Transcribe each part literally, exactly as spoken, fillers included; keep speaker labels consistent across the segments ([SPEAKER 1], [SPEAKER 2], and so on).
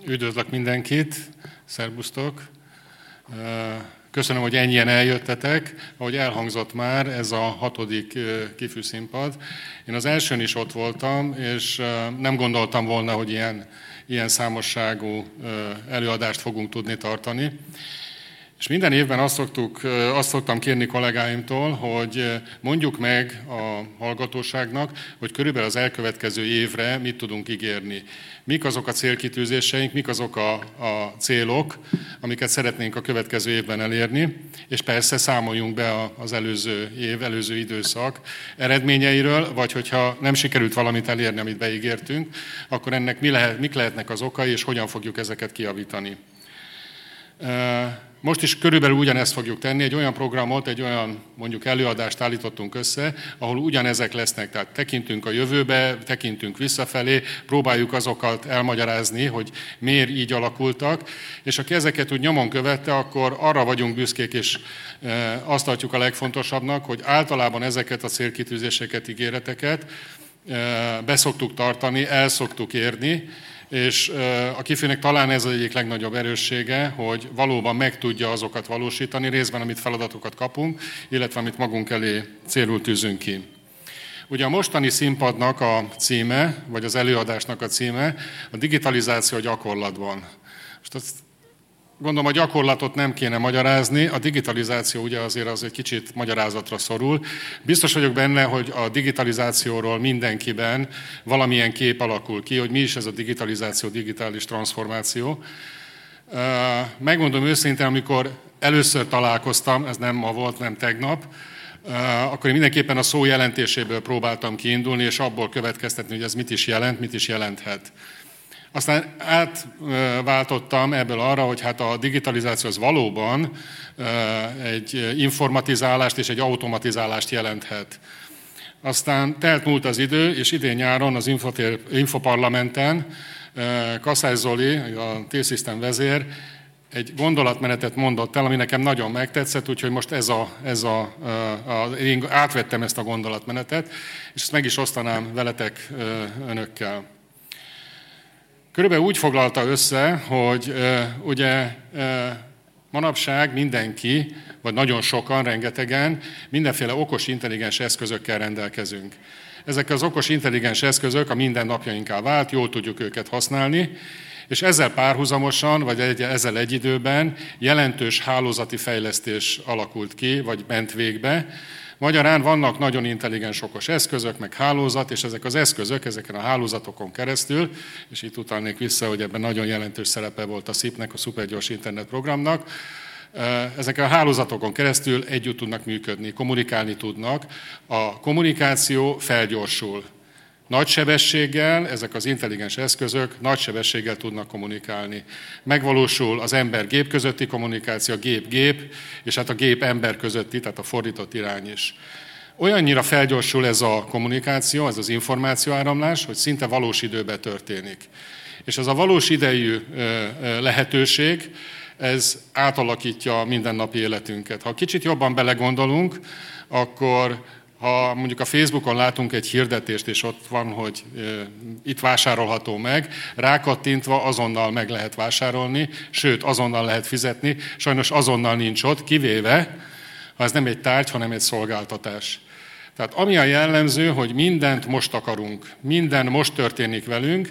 [SPEAKER 1] Üdvözlök mindenkit, szerbusztok! Köszönöm, hogy ennyien eljöttetek. Ahogy elhangzott már, ez a hatodik kifűszínpad. Én az elsőn is ott voltam, és nem gondoltam volna, hogy ilyen, ilyen számosságú előadást fogunk tudni tartani. És minden évben azt, szoktuk, azt szoktam kérni kollégáimtól, hogy mondjuk meg a hallgatóságnak, hogy körülbelül az elkövetkező évre mit tudunk ígérni. Mik azok a célkitűzéseink, mik azok a, a célok, amiket szeretnénk a következő évben elérni, és persze számoljunk be az előző év, előző időszak eredményeiről, vagy hogyha nem sikerült valamit elérni, amit beígértünk, akkor ennek mi lehet, mik lehetnek az okai, és hogyan fogjuk ezeket kijavítani. Most is körülbelül ugyanezt fogjuk tenni, egy olyan programot, egy olyan mondjuk előadást állítottunk össze, ahol ugyanezek lesznek, tehát tekintünk a jövőbe, tekintünk visszafelé, próbáljuk azokat elmagyarázni, hogy miért így alakultak, és aki ezeket úgy nyomon követte, akkor arra vagyunk büszkék, és azt tartjuk a legfontosabbnak, hogy általában ezeket a célkitűzéseket, ígéreteket beszoktuk tartani, el szoktuk érni, és a kifűnek talán ez az egyik legnagyobb erőssége, hogy valóban meg tudja azokat valósítani, részben amit feladatokat kapunk, illetve amit magunk elé célul tűzünk ki. Ugye a mostani színpadnak a címe, vagy az előadásnak a címe a digitalizáció gyakorlatban. Most azt gondolom, a gyakorlatot nem kéne magyarázni, a digitalizáció ugye azért az egy kicsit magyarázatra szorul. Biztos vagyok benne, hogy a digitalizációról mindenkiben valamilyen kép alakul ki, hogy mi is ez a digitalizáció, digitális transformáció. Megmondom őszintén, amikor először találkoztam, ez nem ma volt, nem tegnap, akkor én mindenképpen a szó jelentéséből próbáltam kiindulni, és abból következtetni, hogy ez mit is jelent, mit is jelenthet. Aztán átváltottam ebből arra, hogy hát a digitalizáció az valóban egy informatizálást és egy automatizálást jelenthet. Aztán telt múlt az idő, és idén nyáron az Infoparlamenten Kaszás Zoli, a T-System vezér, egy gondolatmenetet mondott el, ami nekem nagyon megtetszett, úgyhogy most ez a, ez a, a, én átvettem ezt a gondolatmenetet, és ezt meg is osztanám veletek, önökkel. Körülbelül úgy foglalta össze, hogy uh, ugye uh, manapság mindenki, vagy nagyon sokan, rengetegen, mindenféle okos, intelligens eszközökkel rendelkezünk. Ezek az okos, intelligens eszközök a mindennapjainká vált, jól tudjuk őket használni, és ezzel párhuzamosan, vagy egy, ezzel egy időben jelentős hálózati fejlesztés alakult ki, vagy ment végbe. Magyarán vannak nagyon intelligens okos eszközök, meg hálózat, és ezek az eszközök, ezeken a hálózatokon keresztül, és itt utalnék vissza, hogy ebben nagyon jelentős szerepe volt a szipnek, a szupergyors internet programnak, ezeken a hálózatokon keresztül együtt tudnak működni, kommunikálni tudnak. A kommunikáció felgyorsul. Nagy sebességgel, ezek az intelligens eszközök nagy sebességgel tudnak kommunikálni. Megvalósul az ember-gép közötti kommunikáció, a gép-gép, és hát a gép-ember közötti, tehát a fordított irány is. Olyannyira felgyorsul ez a kommunikáció, ez az információáramlás, hogy szinte valós időben történik. És ez a valós idejű lehetőség, ez átalakítja a mindennapi életünket. Ha kicsit jobban belegondolunk, akkor ha mondjuk a Facebookon látunk egy hirdetést, és ott van, hogy e, itt vásárolható meg, rákattintva azonnal meg lehet vásárolni, sőt, azonnal lehet fizetni, sajnos azonnal nincs ott, kivéve, ha ez nem egy tárgy, hanem egy szolgáltatás. Tehát ami a jellemző, hogy mindent most akarunk, minden most történik velünk,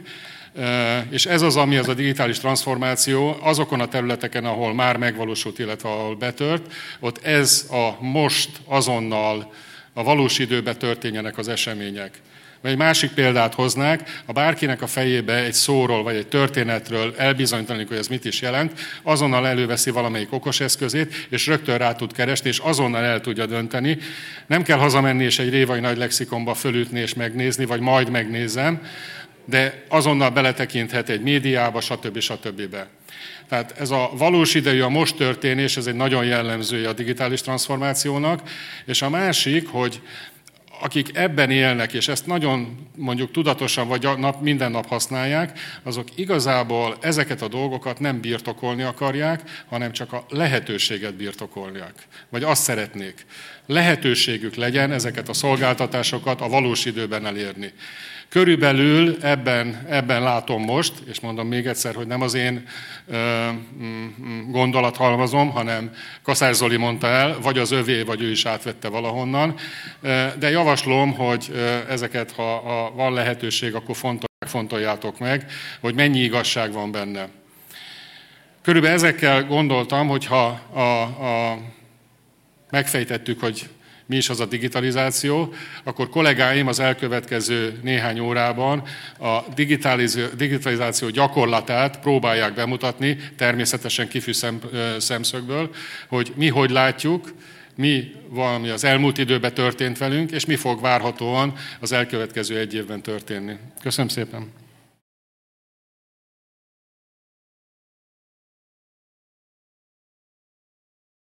[SPEAKER 1] és ez az, ami az a digitális transformáció azokon a területeken, ahol már megvalósult, illetve ahol betört, ott ez a most azonnal a valós időben történjenek az események. Vagy egy másik példát hoznák, ha bárkinek a fejébe egy szóról vagy egy történetről elbizonyítani, hogy ez mit is jelent, azonnal előveszi valamelyik okos eszközét, és rögtön rá tud keresni, és azonnal el tudja dönteni. Nem kell hazamenni és egy révai nagy lexikonba fölütni és megnézni, vagy majd megnézem, de azonnal beletekinthet egy médiába, stb. stb. Tehát ez a valós idejű, a most történés, ez egy nagyon jellemzője a digitális transformációnak, és a másik, hogy akik ebben élnek, és ezt nagyon mondjuk tudatosan vagy nap, minden nap használják, azok igazából ezeket a dolgokat nem birtokolni akarják, hanem csak a lehetőséget birtokolniak. Vagy azt szeretnék. Lehetőségük legyen ezeket a szolgáltatásokat a valós időben elérni. Körülbelül ebben, ebben látom most, és mondom még egyszer, hogy nem az én ö, gondolathalmazom, hanem Kaszás Zoli mondta el, vagy az övé, vagy ő is átvette valahonnan. De javaslom, hogy ezeket, ha, ha van lehetőség, akkor fontoljátok meg, hogy mennyi igazság van benne. Körülbelül ezekkel gondoltam, hogy ha a, a, megfejtettük, hogy mi is az a digitalizáció, akkor kollégáim az elkövetkező néhány órában a digitalizáció gyakorlatát próbálják bemutatni, természetesen kifű szemszögből, hogy mi hogy látjuk, mi valami az elmúlt időben történt velünk, és mi fog várhatóan az elkövetkező egy évben történni. Köszönöm szépen!